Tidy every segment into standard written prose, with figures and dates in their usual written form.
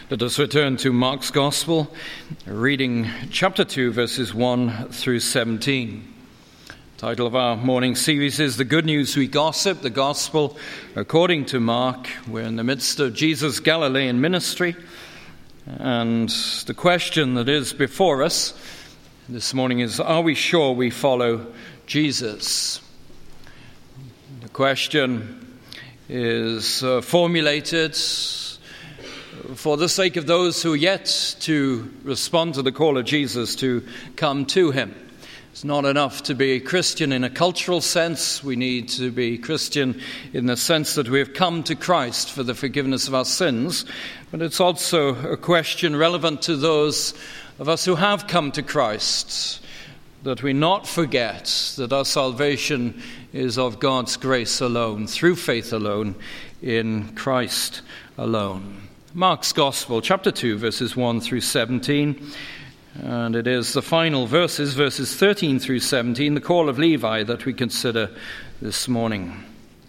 Let us return to Mark's Gospel, reading chapter 2, verses 1 through 17. The title of our morning series is The Good News We Gossip, the Gospel according to Mark. We're in the midst of Jesus' Galilean ministry, and the question that is before us this morning is, are we sure we follow Jesus? The question is formulated for the sake of those who are yet to respond to the call of Jesus to come to him. It's not enough to be a Christian in a cultural sense. We need to be Christian in the sense that we have come to Christ for the forgiveness of our sins. But it's also a question relevant to those of us who have come to Christ, that we not forget that our salvation is of God's grace alone, through faith alone, in Christ alone. Mark's Gospel, chapter 2, verses 1 through 17, and it is the final verses 13 through 17, the call of Levi, that we consider this morning.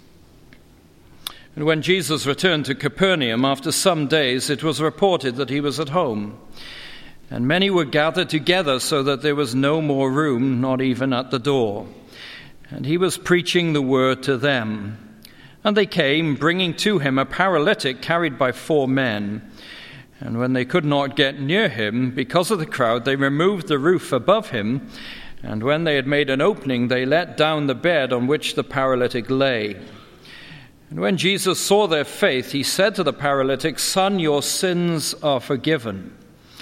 And when Jesus returned to Capernaum after some days, it was reported that he was at home, and many were gathered together so that there was no more room, not even at the door. And he was preaching the word to them. And they came, bringing to him a paralytic carried by 4 men. And when they could not get near him, because of the crowd, they removed the roof above him. And when they had made an opening, they let down the bed on which the paralytic lay. And when Jesus saw their faith, he said to the paralytic, "Son, your sins are forgiven."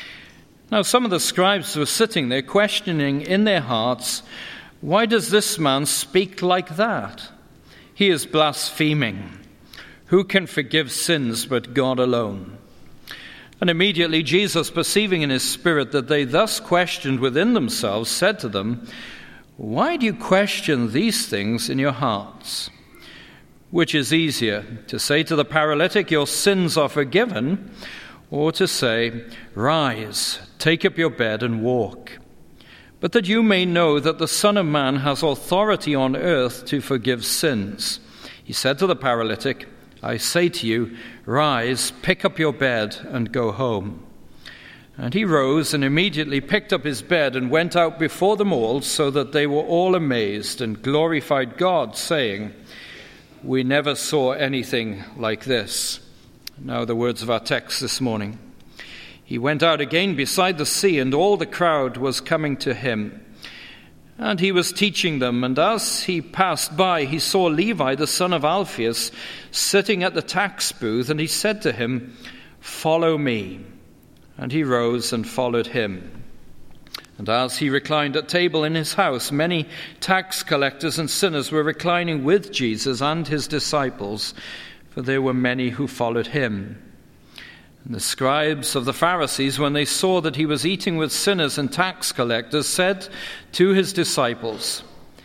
Now some of the scribes were sitting there, questioning in their hearts, "Why does this man speak like that? He is blaspheming. Who can forgive sins but God alone?" And immediately Jesus, perceiving in his spirit that they thus questioned within themselves, said to them, "Why do you question these things in your hearts? Which is easier, to say to the paralytic, 'Your sins are forgiven,' or to say, 'Rise, take up your bed and walk'? But that you may know that the Son of Man has authority on earth to forgive sins." He said to the paralytic, "I say to you, rise, pick up your bed, and go home." And he rose and immediately picked up his bed and went out before them all, so that they were all amazed and glorified God, saying, "We never saw anything like this." Now the words of our text this morning. He went out again beside the sea, and all the crowd was coming to him. And he was teaching them, and as he passed by, he saw Levi, the son of Alphaeus, sitting at the tax booth, and he said to him, "Follow me." And he rose and followed him. And as he reclined at table in his house, many tax collectors and sinners were reclining with Jesus and his disciples, for there were many who followed him. And the scribes of the Pharisees, when they saw that he was eating with sinners and tax collectors, said to his disciples,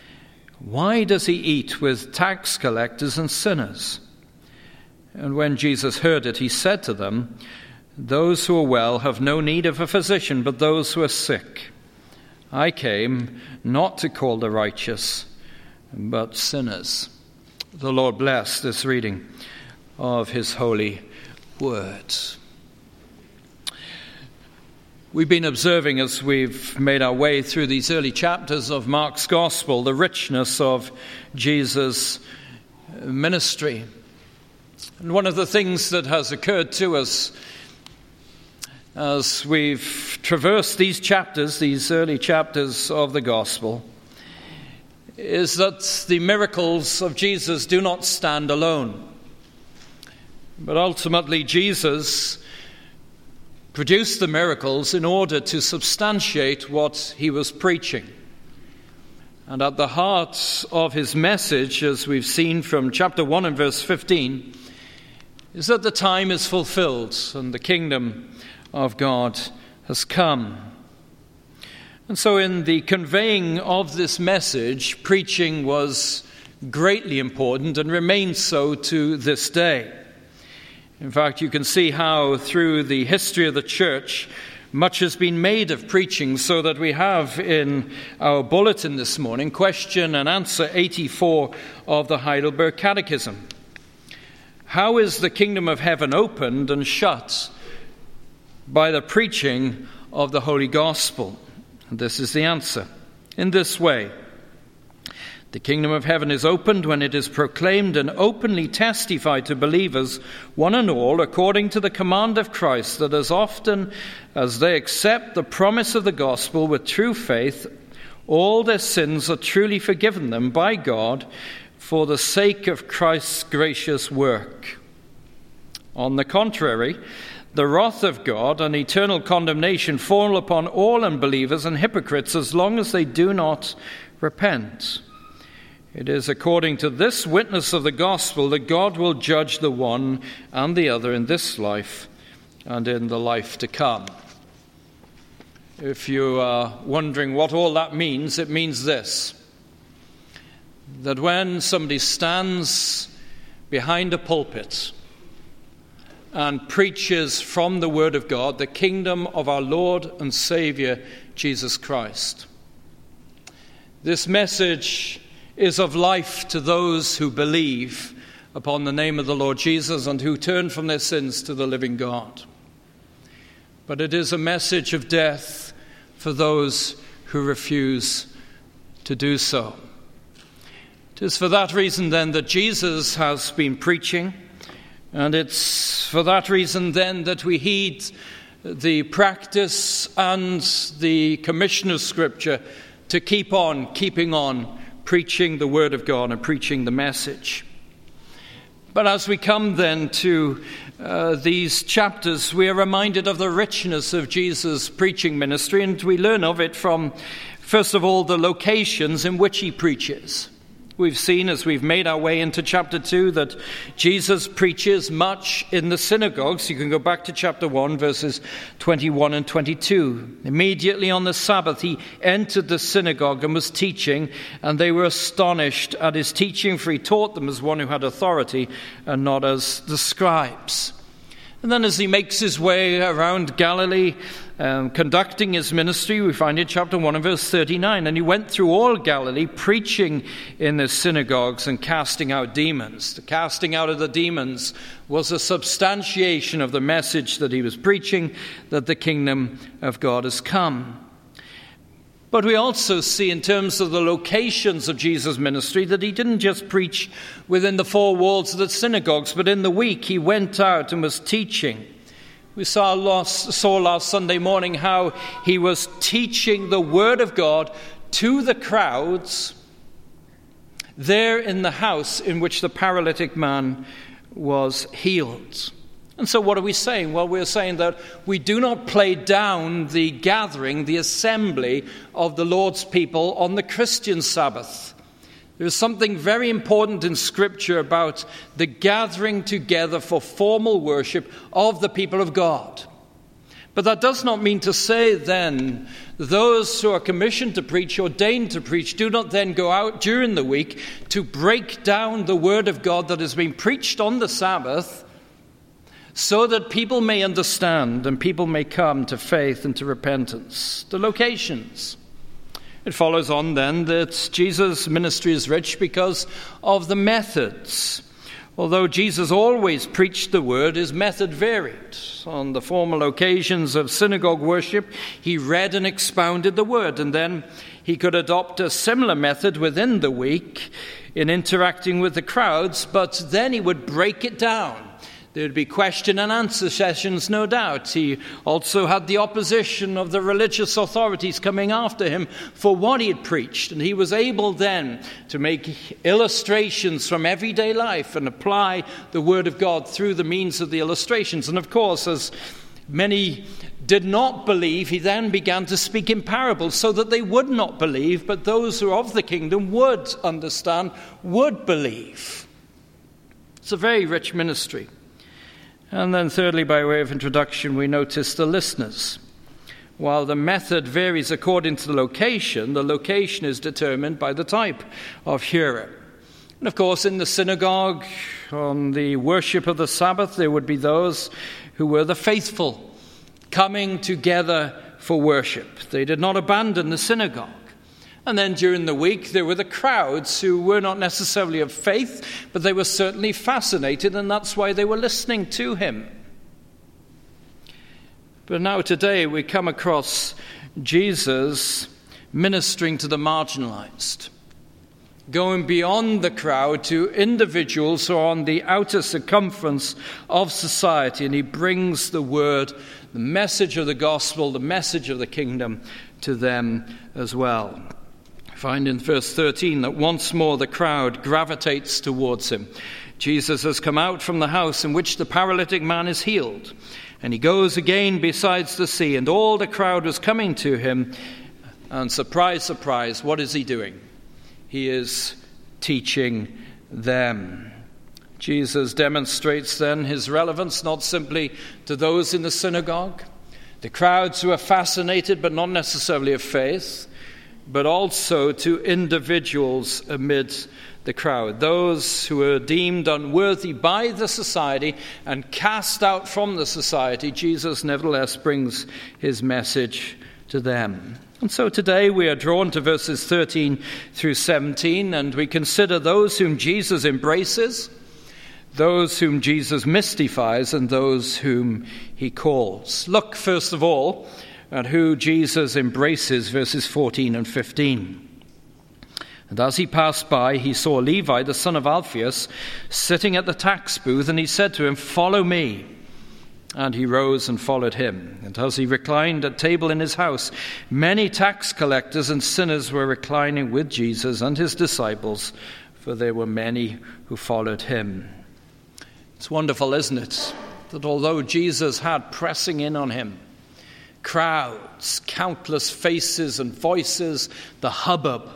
"Why does he eat with tax collectors and sinners?" And when Jesus heard it, he said to them, "Those who are well have no need of a physician, but those who are sick. I came not to call the righteous, but sinners." The Lord bless this reading of his holy word. We've been observing, as we've made our way through these early chapters of Mark's Gospel, the richness of Jesus' ministry. And one of the things that has occurred to us as we've traversed these chapters, these early chapters of the Gospel, is that the miracles of Jesus do not stand alone. But ultimately, Jesus produced the miracles in order to substantiate what he was preaching. And at the heart of his message, as we've seen from chapter 1 and verse 15, is that the time is fulfilled and the kingdom of God has come. And so in the conveying of this message, preaching was greatly important and remains so to this day. In fact, you can see how through the history of the church, much has been made of preaching, so that we have in our bulletin this morning question and answer 84 of the Heidelberg Catechism. How is the kingdom of heaven opened and shut By the preaching of the Holy Gospel. And this is the answer. In this way, the kingdom of heaven is opened when it is proclaimed and openly testified to believers, one and all, according to the command of Christ, that as often as they accept the promise of the gospel with true faith, all their sins are truly forgiven them by God for the sake of Christ's gracious work. On the contrary, the wrath of God and eternal condemnation fall upon all unbelievers and hypocrites as long as they do not repent. It is according to this witness of the gospel that God will judge the one and the other in this life and in the life to come. If you are wondering what all that means, it means this: that when somebody stands behind a pulpit and preaches from the Word of God the kingdom of our Lord and Savior, Jesus Christ, this message is of life to those who believe upon the name of the Lord Jesus and who turn from their sins to the living God. But it is a message of death for those who refuse to do so. It is for that reason then that Jesus has been preaching, and it's for that reason then that we heed the practice and the commission of Scripture to keep on keeping on preaching the Word of God and preaching the message. But as we come then to these chapters, we are reminded of the richness of Jesus' preaching ministry, and we learn of it from, first of all, the locations in which he preaches. We've seen, as we've made our way into chapter 2, that Jesus preaches much in the synagogues. You can go back to chapter 1, verses 21 and 22. Immediately on the Sabbath, he entered the synagogue and was teaching, and they were astonished at his teaching, for he taught them as one who had authority and not as the scribes. And then as he makes his way around Galilee, conducting his ministry, we find in chapter 1 and verse 39, and he went through all Galilee, preaching in the synagogues and casting out demons. The casting out of the demons was a substantiation of the message that he was preaching, that the kingdom of God has come. But we also see in terms of the locations of Jesus' ministry that he didn't just preach within the four walls of the synagogues, but in the week he went out and was teaching. We saw last Sunday morning how he was teaching the Word of God to the crowds there in the house in which the paralytic man was healed. And so what are we saying? Well, we're saying that we do not play down the gathering, the assembly of the Lord's people on the Christian Sabbath. There is something very important in Scripture about the gathering together for formal worship of the people of God. But that does not mean to say then those who are commissioned to preach, ordained to preach, do not then go out during the week to break down the Word of God that has been preached on the Sabbath, so that people may understand and people may come to faith and to repentance. The locations. It follows on then that Jesus' ministry is rich because of the methods. Although Jesus always preached the word, his method varied. On the formal occasions of synagogue worship, he read and expounded the word, and then he could adopt a similar method within the week in interacting with the crowds, but then he would break it down. There would be question and answer sessions, no doubt. He also had the opposition of the religious authorities coming after him for what he had preached. And he was able then to make illustrations from everyday life and apply the Word of God through the means of the illustrations. And of course, as many did not believe, he then began to speak in parables so that they would not believe, but those who are of the kingdom would understand, would believe. It's a very rich ministry. And then thirdly, by way of introduction, we notice the listeners. While the method varies according to the location is determined by the type of hearer. And of course, in the synagogue, on the worship of the Sabbath, there would be those who were the faithful, coming together for worship. They did not abandon the synagogue. And then during the week, there were the crowds who were not necessarily of faith, but they were certainly fascinated, and that's why they were listening to him. But now today we come across Jesus ministering to the marginalized, going beyond the crowd to individuals who are on the outer circumference of society, and he brings the word, the message of the gospel, the message of the kingdom to them as well. We find in verse 13 that once more the crowd gravitates towards him. Jesus has come out from the house in which the paralytic man is healed, and he goes again besides the sea, and all the crowd was coming to him, and surprise, surprise, what is he doing? He is teaching them. Jesus demonstrates then his relevance not simply to those in the synagogue, the crowds who are fascinated but not necessarily of faith, but also to individuals amid the crowd, those who are deemed unworthy by the society and cast out from the society. Jesus nevertheless brings his message to them. And so today we are drawn to verses 13 through 17, and we consider those whom Jesus embraces, those whom Jesus mystifies, and those whom he calls. Look, first of all, at who Jesus embraces, verses 14 and 15. And as he passed by, he saw Levi, the son of Alphaeus, sitting at the tax booth, and he said to him, "Follow me." And he rose and followed him. And as he reclined at table in his house, many tax collectors and sinners were reclining with Jesus and his disciples, for there were many who followed him. It's wonderful, isn't it, that although Jesus had pressing in on him, crowds, countless faces and voices, the hubbub,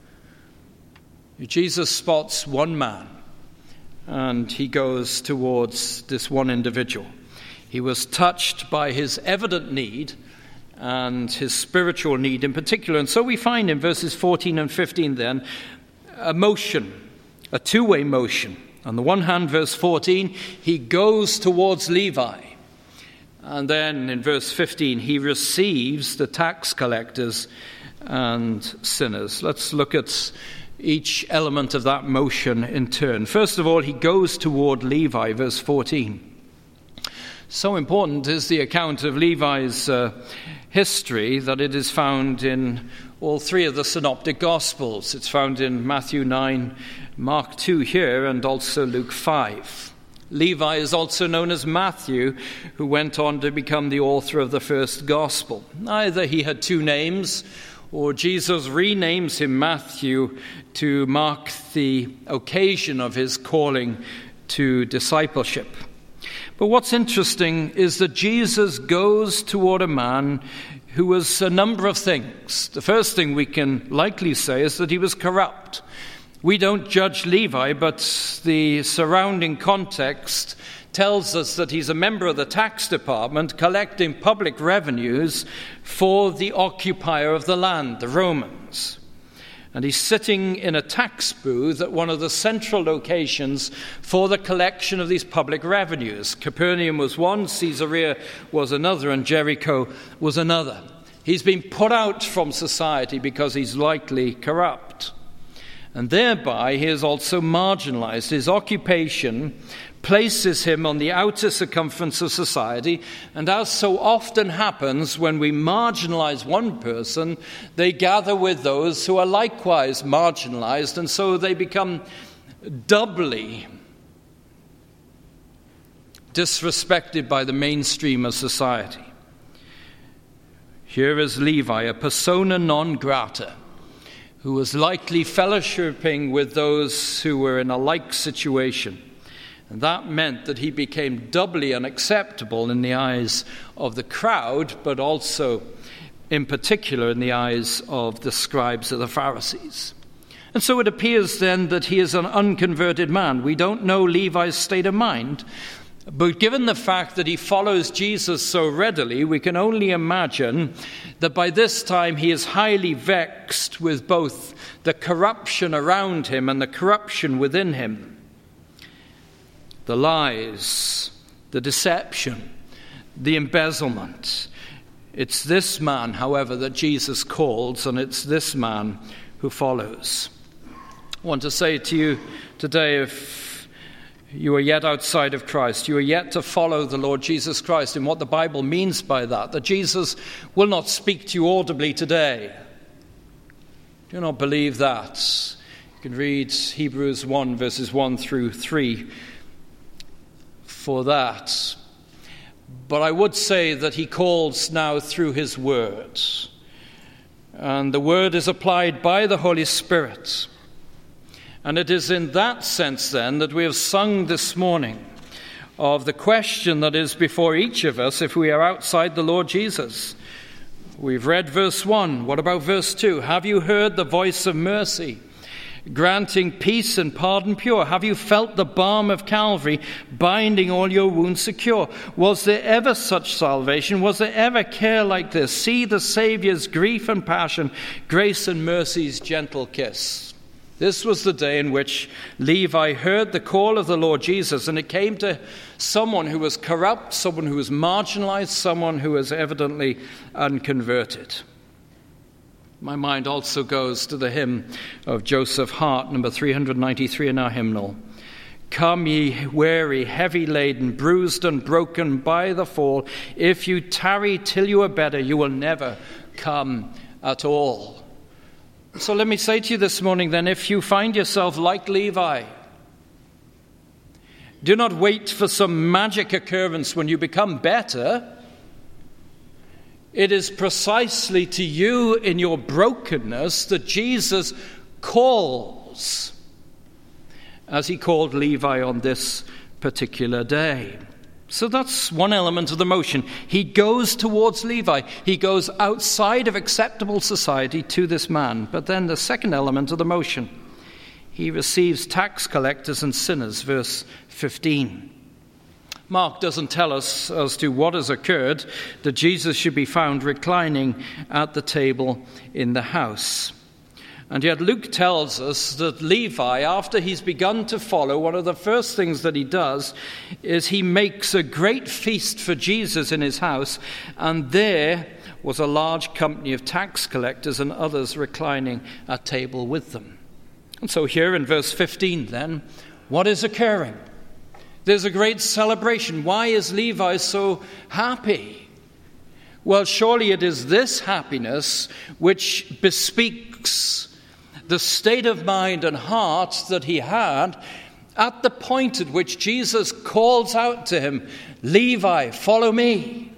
Jesus spots one man, and he goes towards this one individual. He was touched by his evident need and his spiritual need in particular. And so we find in verses 14 and 15 then a motion, a two-way motion. On the one hand, verse 14, he goes towards Levi. And then in verse 15, he receives the tax collectors and sinners. Let's look at each element of that motion in turn. First of all, he goes toward Levi, verse 14. So important is the account of Levi's history that it is found in all three of the synoptic gospels. It's found in Matthew 9, Mark 2 here, and also Luke 5. Levi is also known as Matthew, who went on to become the author of the first gospel. Either he had two names, or Jesus renames him Matthew to mark the occasion of his calling to discipleship. But what's interesting is that Jesus goes toward a man who was a number of things. The first thing we can likely say is that he was corrupt. We don't judge Levi, but the surrounding context tells us that he's a member of the tax department collecting public revenues for the occupier of the land, the Romans. And he's sitting in a tax booth at one of the central locations for the collection of these public revenues. Capernaum was one, Caesarea was another, and Jericho was another. He's been put out from society because he's likely corrupt. And thereby he is also marginalized. His occupation places him on the outer circumference of society, and as so often happens when we marginalize one person, they gather with those who are likewise marginalized, and so they become doubly disrespected by the mainstream of society. Here is Levi, a persona non grata, who was likely fellowshipping with those who were in a like situation. And that meant that he became doubly unacceptable in the eyes of the crowd, but also in particular in the eyes of the scribes of the Pharisees. And so it appears then that he is an unconverted man. We don't know Levi's state of mind, but given the fact that he follows Jesus so readily, we can only imagine that by this time he is highly vexed with both the corruption around him and the corruption within him. The lies, the deception, the embezzlement. It's this man, however, that Jesus calls, and it's this man who follows. I want to say to you today, if You are yet outside of Christ. You are yet to follow the Lord Jesus Christ in what the Bible means by that Jesus will not speak to you audibly today. Do not believe that. You can read Hebrews 1, verses 1 through 3 for that. But I would say that he calls now through his word. And the word is applied by the Holy Spirit. And it is in that sense, then, that we have sung this morning of the question that is before each of us if we are outside the Lord Jesus. We've read verse 1. What about verse 2? Have you heard the voice of mercy, granting peace and pardon pure? Have you felt the balm of Calvary, binding all your wounds secure? Was there ever such salvation? Was there ever care like this? See the Saviour's grief and passion, grace and mercy's gentle kiss. This was the day in which Levi heard the call of the Lord Jesus, and it came to someone who was corrupt, someone who was marginalized, someone who was evidently unconverted. My mind also goes to the hymn of Joseph Hart, number 393 in our hymnal. Come ye weary, heavy laden, bruised and broken by the fall. If you tarry till you are better, you will never come at all. So let me say to you this morning then, if you find yourself like Levi, do not wait for some magic occurrence when you become better. It is precisely to you in your brokenness that Jesus calls, as he called Levi on this particular day. So that's one element of the motion. He goes towards Levi. He goes outside of acceptable society to this man. But then the second element of the motion, he receives tax collectors and sinners, verse 15. Mark doesn't tell us as to what has occurred, that Jesus should be found reclining at the table in the house. And yet Luke tells us that Levi, after he's begun to follow, one of the first things that he does is he makes a great feast for Jesus in his house, and there was a large company of tax collectors and others reclining at table with them. And so here in verse 15 then, what is occurring? There's a great celebration. Why is Levi so happy? Well, surely it is this happiness which bespeaks the state of mind and heart that he had at the point at which Jesus calls out to him, Levi, follow me.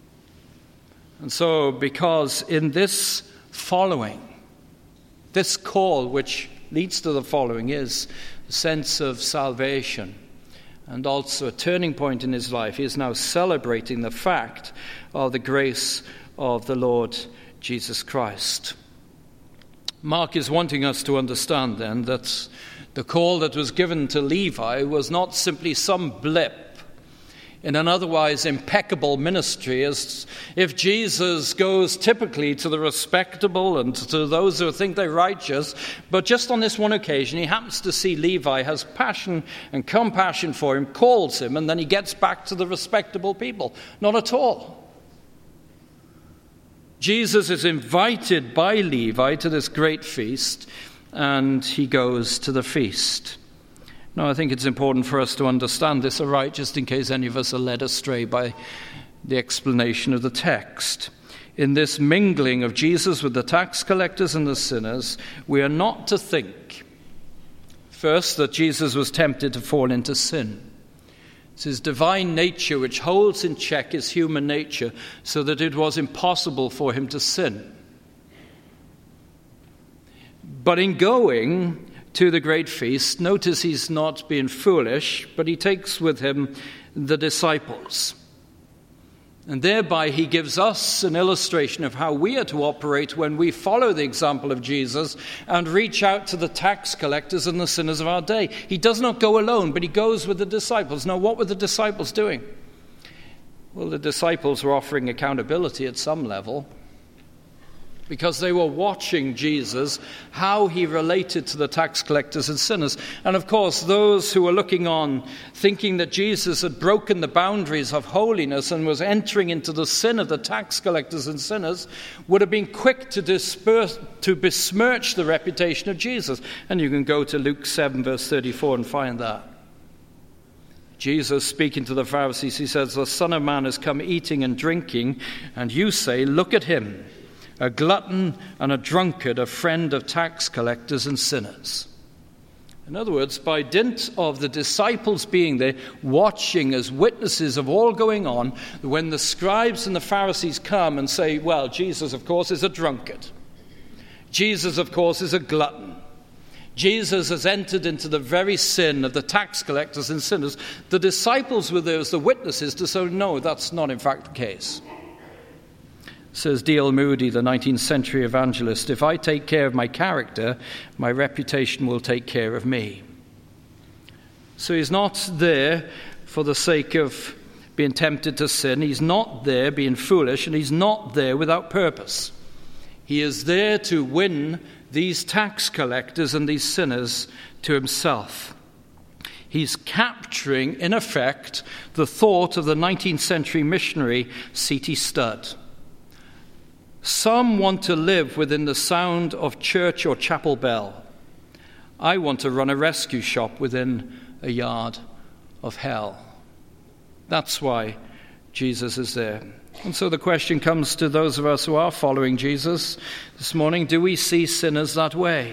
And so, because in this following, this call which leads to the following is a sense of salvation and also a turning point in his life. He is now celebrating the fact of the grace of the Lord Jesus Christ. Mark is wanting us to understand then that the call that was given to Levi was not simply some blip in an otherwise impeccable ministry, as if Jesus goes typically to the respectable and to those who think they're righteous, but just on this one occasion he happens to see Levi, has passion and compassion for him, calls him, and then he gets back to the respectable people. Not at all. Jesus is invited by Levi to this great feast, and he goes to the feast. Now, I think it's important for us to understand this aright, just in case any of us are led astray by the explanation of the text. In this mingling of Jesus with the tax collectors and the sinners, we are not to think, first, that Jesus was tempted to fall into sin. It's his divine nature which holds in check his human nature so that it was impossible for him to sin. But in going to the great feast, notice he's not being foolish, but he takes with him the disciples. And thereby he gives us an illustration of how we are to operate when we follow the example of Jesus and reach out to the tax collectors and the sinners of our day. He does not go alone, but he goes with the disciples. Now, what were the disciples doing? Well, the disciples were offering accountability at some level, because they were watching Jesus, how he related to the tax collectors and sinners. And of course, those who were looking on, thinking that Jesus had broken the boundaries of holiness and was entering into the sin of the tax collectors and sinners, would have been quick to besmirch the reputation of Jesus. And you can go to Luke 7, verse 34 and find that. Jesus, speaking to the Pharisees, he says, "The Son of Man has come eating and drinking, and you say, 'Look at him, a glutton and a drunkard, a friend of tax collectors and sinners.'" In other words, by dint of the disciples being there, watching as witnesses of all going on, when the scribes and the Pharisees come and say, "Well, Jesus, of course, is a drunkard. Jesus, of course, is a glutton. Jesus has entered into the very sin of the tax collectors and sinners," the disciples were there as the witnesses to say, "No, that's not in fact the case." Says D.L. Moody, the 19th century evangelist, "If I take care of my character, my reputation will take care of me." So he's not there for the sake of being tempted to sin. He's not there being foolish, and he's not there without purpose. He is there to win these tax collectors and these sinners to himself. He's capturing, in effect, the thought of the 19th century missionary C.T. Studd. Some want to live within the sound of church or chapel bell. I want to run a rescue shop within a yard of hell. That's why Jesus is there. And so the question comes to those of us who are following Jesus this morning: do we see sinners that way?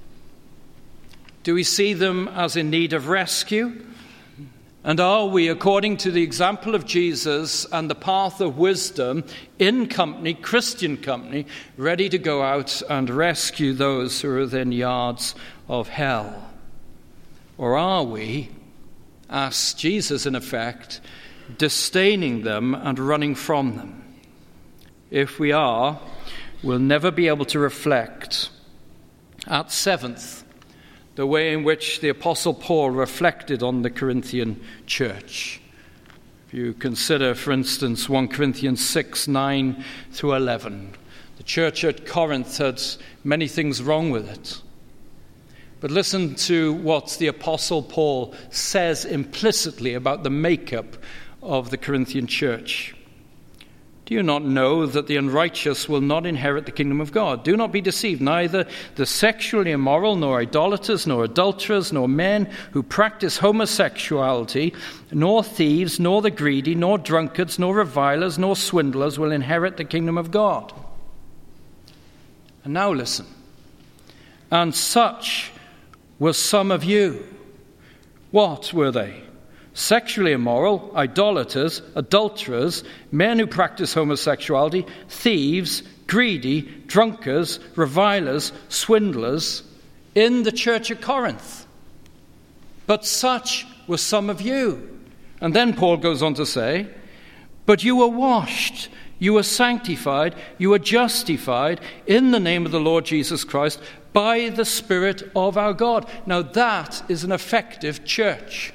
Do we see them as in need of rescue? And are we, according to the example of Jesus and the path of wisdom, in company, Christian company, ready to go out and rescue those who are within yards of hell? Or are we, as Jesus in effect, disdaining them and running from them? If we are, we'll never be able to reflect at seventh the way in which the Apostle Paul reflected on the Corinthian church. If you consider, for instance, 1 Corinthians 6, 9 through 11, the church at Corinth had many things wrong with it. But listen to what the Apostle Paul says implicitly about the makeup of the Corinthian church. "Do you not know that the unrighteous will not inherit the kingdom of God? Do not be deceived. Neither the sexually immoral, nor idolaters, nor adulterers, nor men who practice homosexuality, nor thieves, nor the greedy, nor drunkards, nor revilers, nor swindlers will inherit the kingdom of God." And now listen. "And such were some of you." What were they? Sexually immoral, idolaters, adulterers, men who practice homosexuality, thieves, greedy, drunkards, revilers, swindlers, in the church at Corinth. "But such were some of you." And then Paul goes on to say, "But you were washed, you were sanctified, you were justified in the name of the Lord Jesus Christ by the Spirit of our God." Now that is an effective church.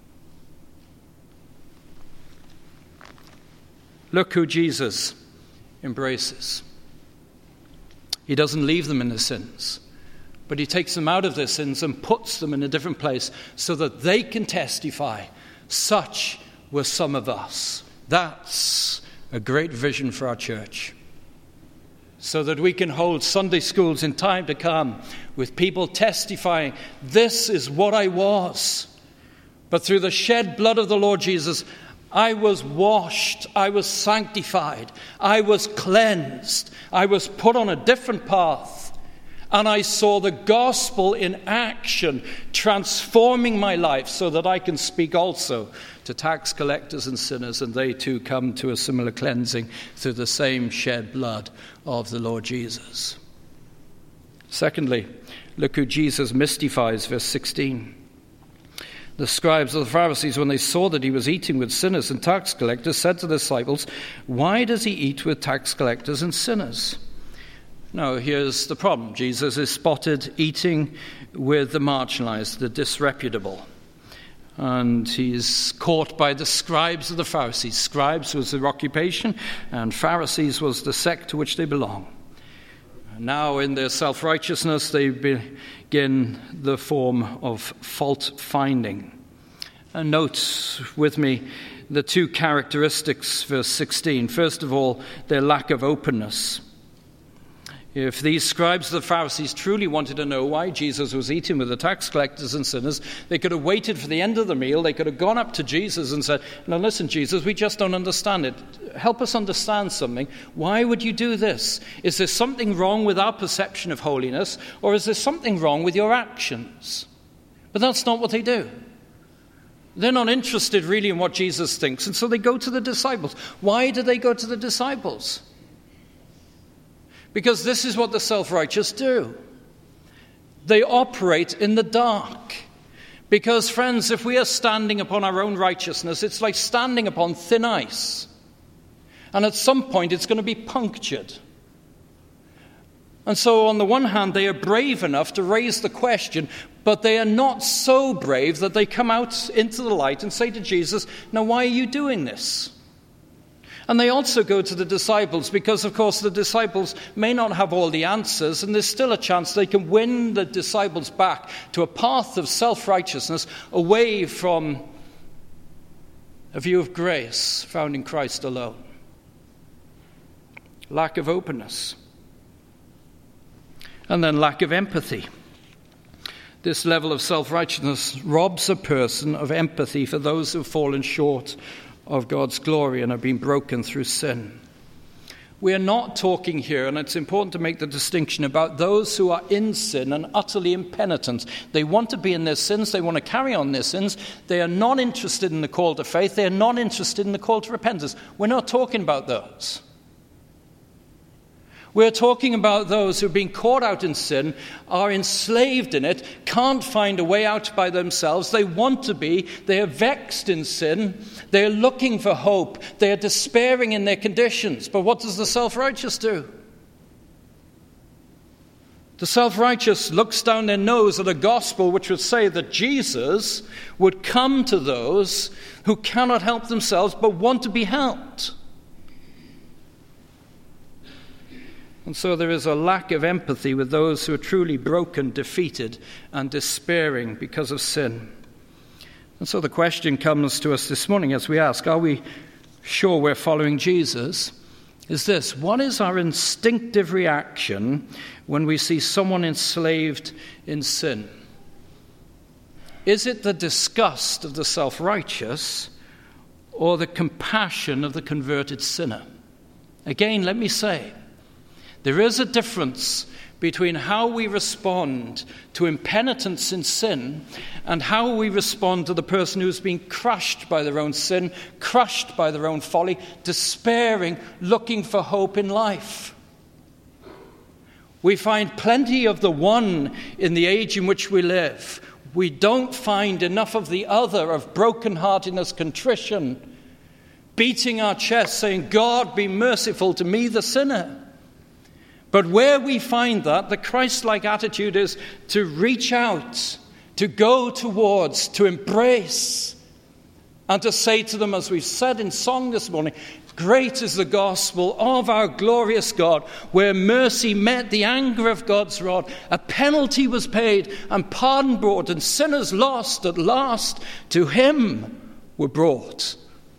Look who Jesus embraces. He doesn't leave them in their sins, but he takes them out of their sins and puts them in a different place so that they can testify, "Such were some of us." That's a great vision for our church, so that we can hold Sunday schools in time to come with people testifying, "This is what I was, but through the shed blood of the Lord Jesus, I was washed, I was sanctified, I was cleansed, I was put on a different path, and I saw the gospel in action, transforming my life so that I can speak also to tax collectors and sinners, and they too come to a similar cleansing through the same shed blood of the Lord Jesus." Secondly, look who Jesus mystifies, verse 16. "The scribes of the Pharisees, when they saw that he was eating with sinners and tax collectors, said to the disciples, 'Why does he eat with tax collectors and sinners?'" Now, here's the problem. Jesus is spotted eating with the marginalized, the disreputable. And he's caught by the scribes of the Pharisees. Scribes was their occupation, and Pharisees was the sect to which they belong. Now, in their self-righteousness, they begin the form of fault-finding. And note with me the two characteristics, verse 16. First of all, their lack of openness. If these scribes of the Pharisees truly wanted to know why Jesus was eating with the tax collectors and sinners, they could have waited for the end of the meal. They could have gone up to Jesus and said, "Now listen, Jesus, we just don't understand it. Help us understand something. Why would you do this? Is there something wrong with our perception of holiness, or is there something wrong with your actions?" But that's not what they do. They're not interested really in what Jesus thinks, and so they go to the disciples. Why do they go to the disciples? Because this is what the self-righteous do. They operate in the dark. Because, friends, if we are standing upon our own righteousness, it's like standing upon thin ice. And at some point, it's going to be punctured. And so, on the one hand, they are brave enough to raise the question, but they are not so brave that they come out into the light and say to Jesus, "Now, why are you doing this?" And they also go to the disciples because, of course, the disciples may not have all the answers, and there's still a chance they can win the disciples back to a path of self-righteousness away from a view of grace found in Christ alone. Lack of openness. And then lack of empathy. This level of self-righteousness robs a person of empathy for those who have fallen short of God's glory and have been broken through sin. We are not talking here, and it's important to make the distinction, about those who are in sin and utterly impenitent. They want to be in their sins, they want to carry on their sins, they are not interested in the call to faith, they are not interested in the call to repentance. We're not talking about those. We're talking about those who have been caught out in sin, are enslaved in it, can't find a way out by themselves. They want to be. They are vexed in sin. They are looking for hope. They are despairing in their conditions. But what does the self-righteous do? The self-righteous looks down their nose at a gospel which would say that Jesus would come to those who cannot help themselves but want to be helped. And so there is a lack of empathy with those who are truly broken, defeated, and despairing because of sin. And so the question comes to us this morning as we ask, are we sure we're following Jesus? Is this: what is our instinctive reaction when we see someone enslaved in sin? Is it the disgust of the self-righteous or the compassion of the converted sinner? Again, let me say, there is a difference between how we respond to impenitence in sin and how we respond to the person who's been crushed by their own sin, crushed by their own folly, despairing, looking for hope in life. We find plenty of the one in the age in which we live. We don't find enough of the other, of brokenheartedness, contrition, beating our chest, saying, "God, be merciful to me, the sinner." But where we find that, the Christ-like attitude is to reach out, to go towards, to embrace, and to say to them, as we've said in song this morning, "Great is the gospel of our glorious God, where mercy met the anger of God's rod. A penalty was paid and pardon brought, and sinners lost at last to him were brought."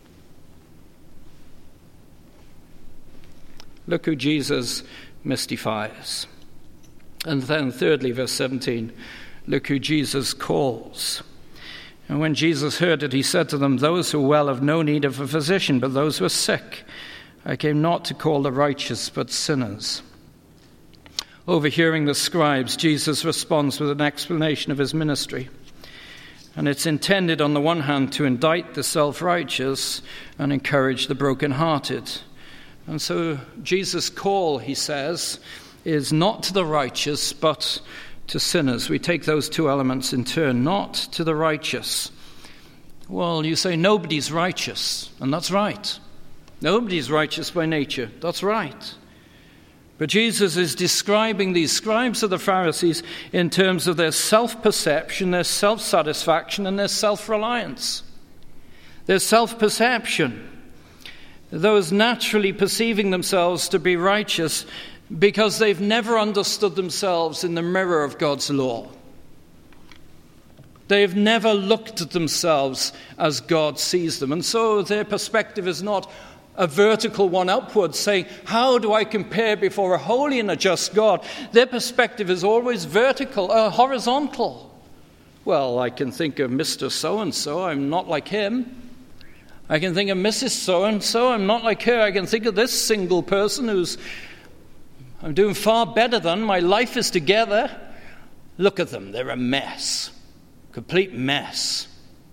Look who Jesus mystifies. And then thirdly, verse 17, look who Jesus calls. And when Jesus heard it, he said to them, "Those who are well have no need of a physician, but those who are sick. I came not to call the righteous, but sinners." Overhearing the scribes, Jesus responds with an explanation of his ministry. And it's intended, on the one hand, to indict the self-righteous and encourage the brokenhearted. And so Jesus' call, he says, is not to the righteous, but to sinners. We take those two elements in turn. Not to the righteous. Well, you say nobody's righteous, and that's right. Nobody's righteous by nature. That's right. But Jesus is describing these scribes of the Pharisees in terms of their self-perception, their self-satisfaction, and their self-reliance. Their self-perception. Those naturally perceiving themselves to be righteous because they've never understood themselves in the mirror of God's law. They've never looked at themselves as God sees them. And so their perspective is not, a vertical one upwards, saying, how do I compare before a holy and a just God? Their perspective is always vertical, horizontal. Well, I can think of Mr. So-and-so, I'm not like him. I can think of Mrs. So-and-so, I'm not like her. I can think of this single person I'm doing far better than. My life is together. Look at them, they're a mess. Complete mess.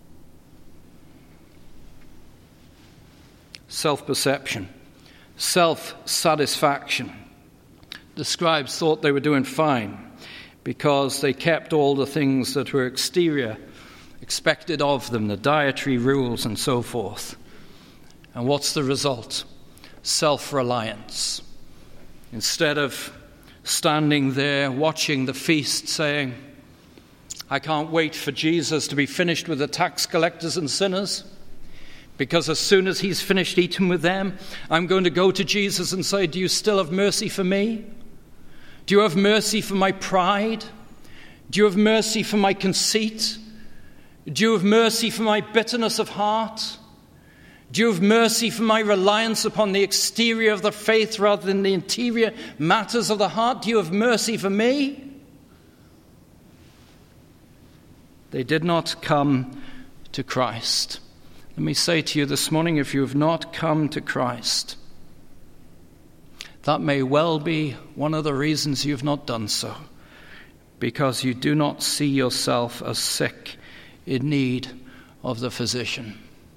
Self-perception, self-satisfaction. The scribes thought they were doing fine because they kept all the things that were exterior, expected of them, the dietary rules and so forth. And what's the result? Self-reliance. Instead of standing there watching the feast saying, I can't wait for Jesus to be finished with the tax collectors and sinners, because as soon as he's finished eating with them, I'm going to go to Jesus and say, do you still have mercy for me? Do you have mercy for my pride? Do you have mercy for my conceit? Do you have mercy for my bitterness of heart? Do you have mercy for my reliance upon the exterior of the faith rather than the interior matters of the heart? Do you have mercy for me? They did not come to Christ. Let me say to you this morning, if you have not come to Christ, that may well be one of the reasons you have not done so, because you do not see yourself as sick, in need of the physician.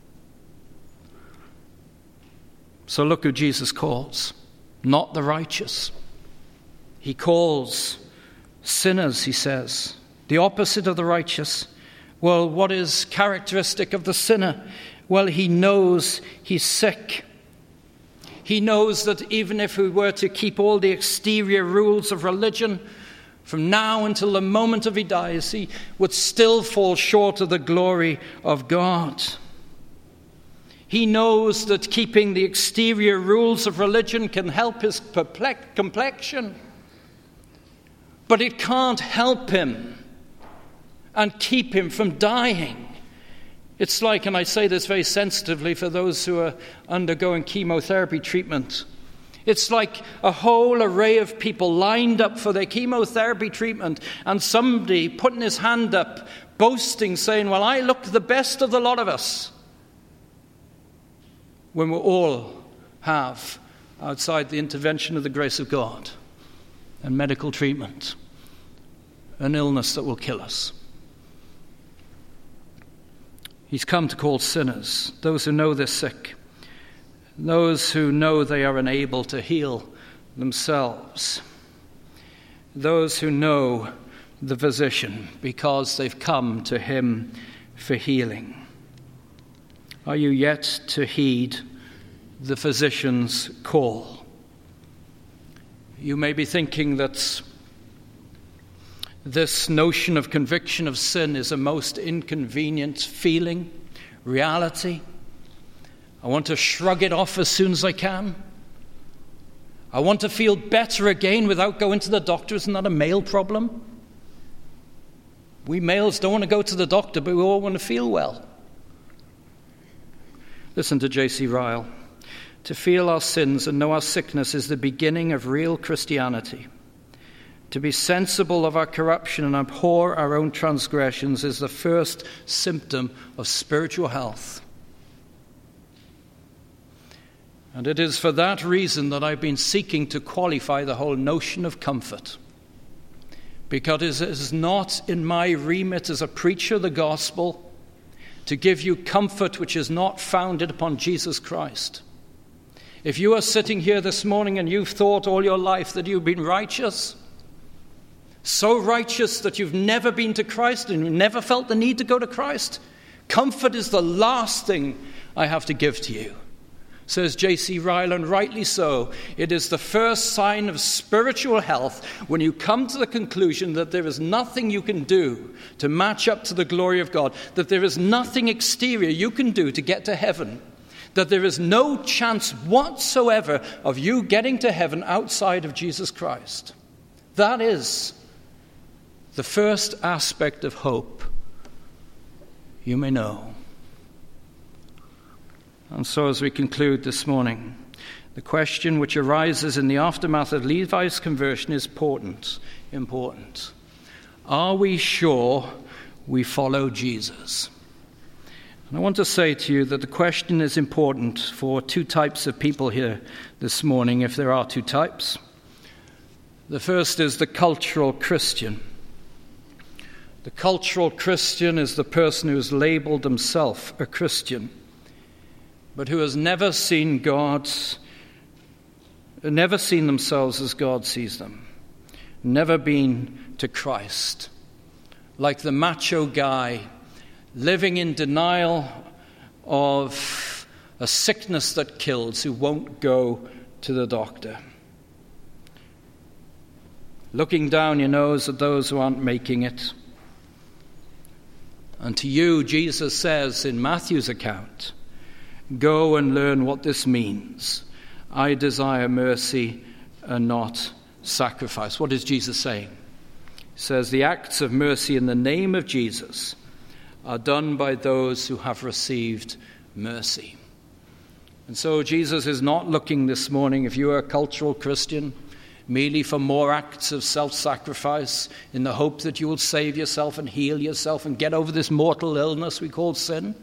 So look who Jesus calls, not the righteous. He calls sinners, he says, the opposite of the righteous. Well, what is characteristic of the sinner? Well, he knows he's sick. He knows that even if we were to keep all the exterior rules of religion, from now until the moment of he dies, he would still fall short of the glory of God. He knows that keeping the exterior rules of religion can help his complexion, but it can't help him and keep him from dying. It's like, and I say this very sensitively for those who are undergoing chemotherapy treatment, it's like a whole array of people lined up for their chemotherapy treatment and somebody putting his hand up, boasting, saying, well, I look the best of the lot of us. When we all have, outside the intervention of the grace of God and medical treatment, an illness that will kill us. He's come to call sinners, those who know they're sick, those who know they are unable to heal themselves, those who know the physician because they've come to him for healing. Are you yet to heed the physician's call? You may be thinking that this notion of conviction of sin is a most inconvenient feeling, reality. I want to shrug it off as soon as I can. I want to feel better again without going to the doctor. Isn't that a male problem? We males don't want to go to the doctor, but we all want to feel well. Listen to J.C. Ryle. To feel our sins and know our sickness is the beginning of real Christianity. To be sensible of our corruption and abhor our own transgressions is the first symptom of spiritual health. And it is for that reason that I've been seeking to qualify the whole notion of comfort. Because it is not in my remit as a preacher of the gospel to give you comfort which is not founded upon Jesus Christ. If you are sitting here this morning and you've thought all your life that you've been righteous, so righteous that you've never been to Christ and you've never felt the need to go to Christ, comfort is the last thing I have to give to you. Says J.C. Ryle, and rightly so. It is the first sign of spiritual health when you come to the conclusion that there is nothing you can do to match up to the glory of God, that there is nothing exterior you can do to get to heaven, that there is no chance whatsoever of you getting to heaven outside of Jesus Christ. That is the first aspect of hope you may know. And so as we conclude this morning, the question which arises in the aftermath of Levi's conversion is important. Are we sure we follow Jesus? And I want to say to you that the question is important for two types of people here this morning, if there are two types. The first is the cultural Christian. The cultural Christian is the person who has labeled himself a Christian, but who has never seen themselves as God sees them, never been to Christ. Like the macho guy living in denial of a sickness that kills, who won't go to the doctor. Looking down your nose at those who aren't making it. And to you, Jesus says in Matthew's account, go and learn what this means. I desire mercy and not sacrifice. What is Jesus saying? He says the acts of mercy in the name of Jesus are done by those who have received mercy. And so Jesus is not looking this morning, if you are a cultural Christian, merely for more acts of self-sacrifice in the hope that you will save yourself and heal yourself and get over this mortal illness we call sin.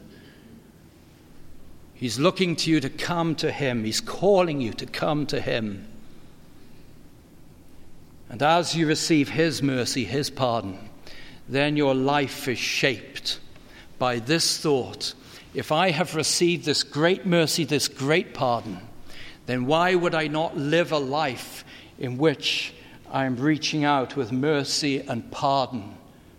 He's looking to you to come to him. He's calling you to come to him. And as you receive his mercy, his pardon, then your life is shaped by this thought: if I have received this great mercy, this great pardon, then why would I not live a life in which I am reaching out with mercy and pardon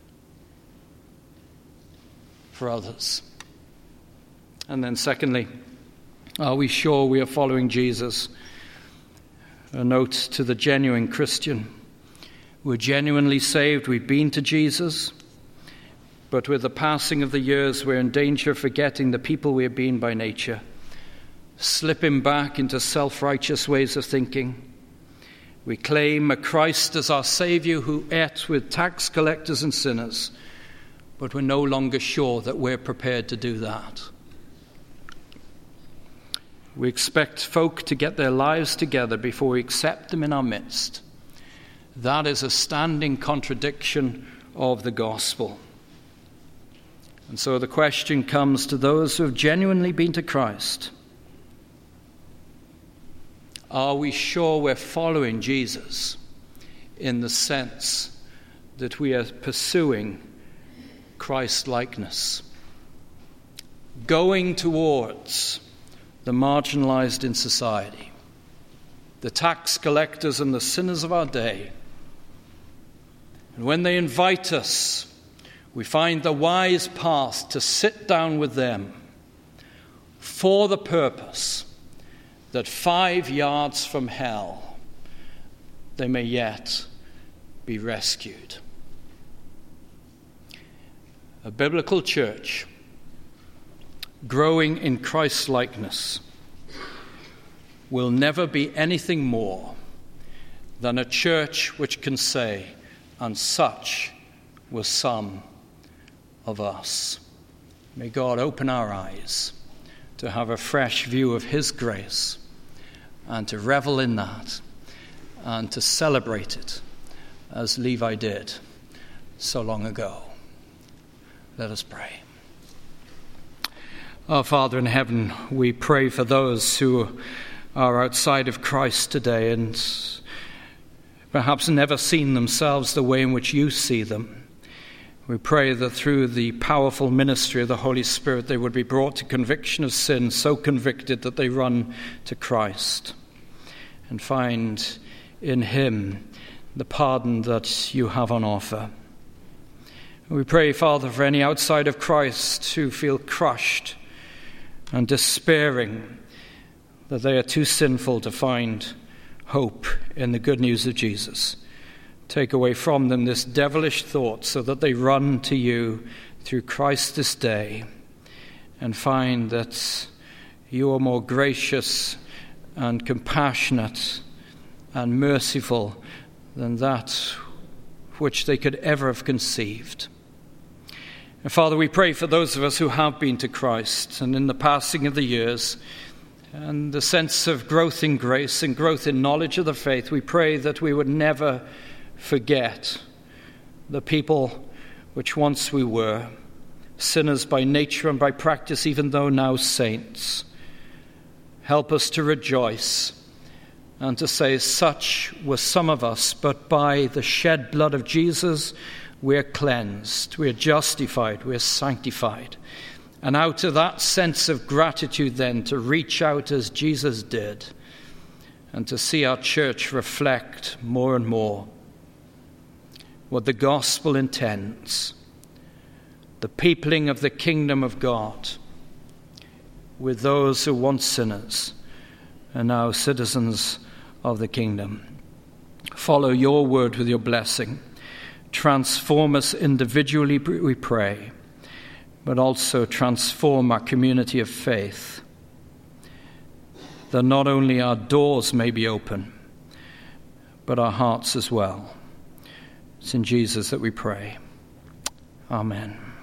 for others? And then secondly, are we sure we are following Jesus? A note to the genuine Christian. We're genuinely saved. We've been to Jesus. But with the passing of the years, we're in danger of forgetting the people we have been by nature, slipping back into self-righteous ways of thinking. We claim a Christ as our Savior who ate with tax collectors and sinners, but we're no longer sure that we're prepared to do that. We expect folk to get their lives together before we accept them in our midst. That is a standing contradiction of the gospel. And so the question comes to those who have genuinely been to Christ. Are we sure we're following Jesus in the sense that we are pursuing Christ-likeness, going towards the marginalized in society, the tax collectors and the sinners of our day? And when they invite us, we find the wise path to sit down with them for the purpose that 5 yards from hell they may yet be rescued. A biblical church growing in Christ-likeness will never be anything more than a church which can say, and such were some of us. May God open our eyes to have a fresh view of his grace and to revel in that and to celebrate it as Levi did so long ago. Let us pray. Our Father in heaven, we pray for those who are outside of Christ today and perhaps never seen themselves the way in which you see them. We pray that through the powerful ministry of the Holy Spirit they would be brought to conviction of sin, so convicted that they run to Christ and find in him the pardon that you have on offer. We pray, Father, for any outside of Christ who feel crushed and despairing that they are too sinful to find hope in the good news of Jesus. Take away from them this devilish thought so that they run to you through Christ this day and find that you are more gracious and compassionate and merciful than that which they could ever have conceived. And Father, we pray for those of us who have been to Christ, and in the passing of the years, and the sense of growth in grace and growth in knowledge of the faith, we pray that we would never forget the people which once we were, sinners by nature and by practice, even though now saints. Help us to rejoice and to say, such were some of us, but by the shed blood of Jesus we're cleansed, we're justified, we're sanctified. And out of that sense of gratitude then to reach out as Jesus did and to see our church reflect more and more what the gospel intends, the peopling of the kingdom of God with those who once sinners and now citizens of the kingdom. Follow your word with your blessing. Transform us individually, we pray, but also transform our community of faith, that not only our doors may be open, but our hearts as well. It's in Jesus that we pray. Amen.